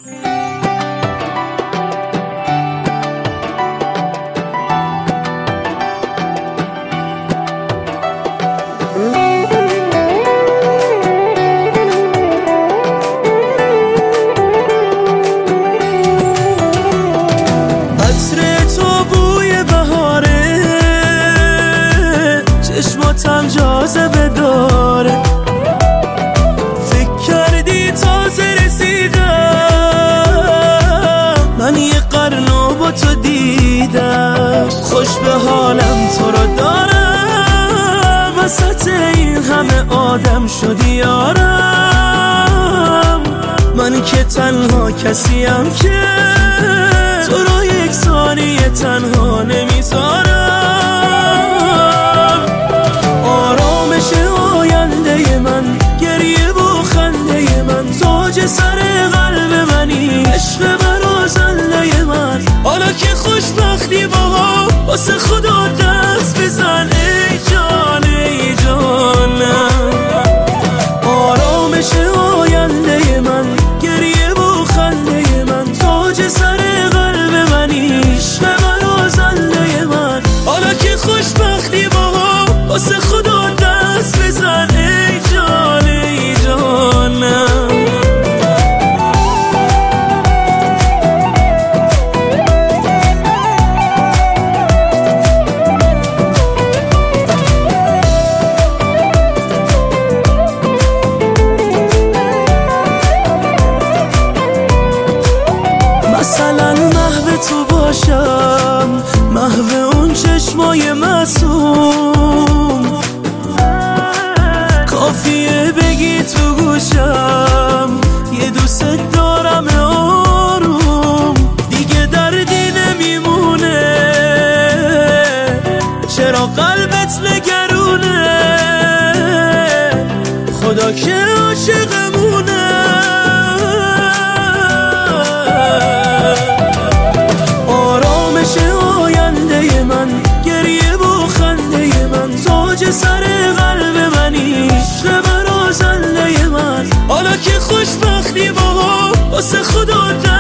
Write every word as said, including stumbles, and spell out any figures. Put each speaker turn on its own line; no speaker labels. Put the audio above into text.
چشماتم جاذبه داره، فکر کردی تازه رسیدم، من یه قرنو با تو دیدم، خوش به حالم تو رو دارم، وسط این همه آدم شدی یارم، من که تنها کسیم که تو رو یک ثانیه تنها نمیذارم. آرامش آینده من، گریه و خنده من، تاج سر قلب منی، عشق من و زنده من، حالا که خوشبختی با هم واسه خدا دست بزن ای جان ای جانم. آرامش آینده من، گریه و خنده من، تاج سر قلب منی، عشق من و زنده من، حالا که خوشبختی با هم واسه خدا دست بزن ای جان ای جانم. مثلا محو تو باشم، محو اون چشمای معصوم، کافیه بگی تو گوشم یه دوست دارم آروم، دیگه دردی نمیمونه، چرا قلبت نگرونه، خدا که عاشقمونه. آرامش آینده من، گریه و خنده من، تاج سر قلب منی، عشق من و زنده من، حالا که خوشبختی با هم واسه خدا